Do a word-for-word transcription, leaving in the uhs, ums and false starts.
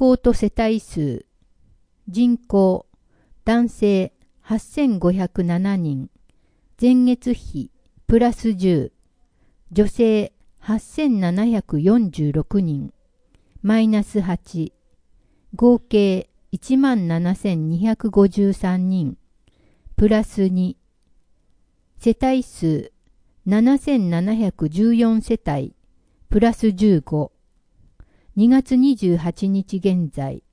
口と世帯数。人口、男性はっせんごひゃくななにん、前月比プラスじゅう、女性はっせんななひゃくよんじゅうろくにん、マイナスはち、合計いちまんななせんにひゃくごじゅうさんにん、プラスに、世帯数ななせんななひゃくじゅうよん世帯、プラスじゅうご、にがつにじゅうはちにち現在、